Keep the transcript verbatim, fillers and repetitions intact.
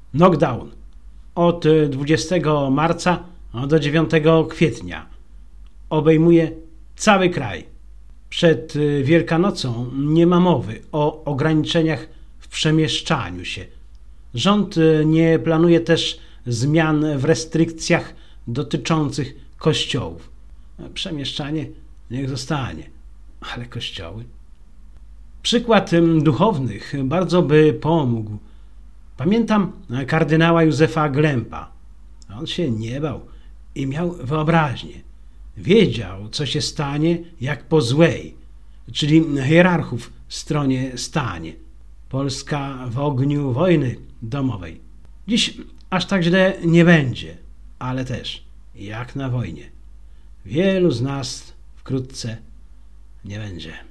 Knockdown od dwudziestego marca do dziewiątego kwietnia obejmuje cały kraj. Przed Wielkanocą nie ma mowy o ograniczeniach w przemieszczaniu się. Rząd nie planuje też zmian w restrykcjach dotyczących kościołów. Przemieszczanie niech zostanie, ale kościoły? Przykład duchownych bardzo by pomógł. Pamiętam kardynała Józefa Glempa. On się nie bał i miał wyobraźnię. Wiedział, co się stanie, jak po złej, czyli hierarchów stronie stanie. Polska w ogniu wojny domowej. Dziś aż tak źle nie będzie, ale też jak na wojnie. Wielu z nas wkrótce nie będzie.